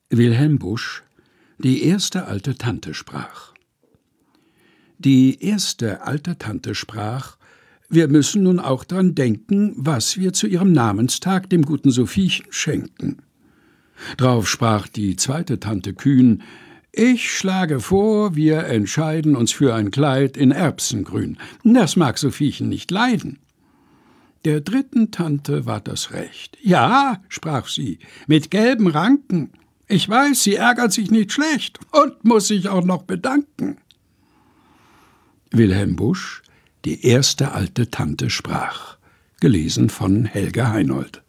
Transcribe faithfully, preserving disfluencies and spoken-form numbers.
Wilhelm Busch, die erste alte Tante sprach. Die erste alte Tante sprach: Wir müssen nun auch dran denken, was wir zu ihrem Namenstag dem guten Sophiechen schenken. Drauf sprach die zweite Tante kühn: Ich schlage vor, wir entscheiden uns für ein Kleid in Erbsengrün. Das mag Sophiechen nicht leiden. Der dritten Tante ward das recht. Ja, sprach sie, mit gelben Ranken. Ich weiß, sie ärgert sich nicht schlecht und muss sich auch noch bedanken. Wilhelm Busch, die erste alte Tante sprach. Gelesen von Helga Heinold.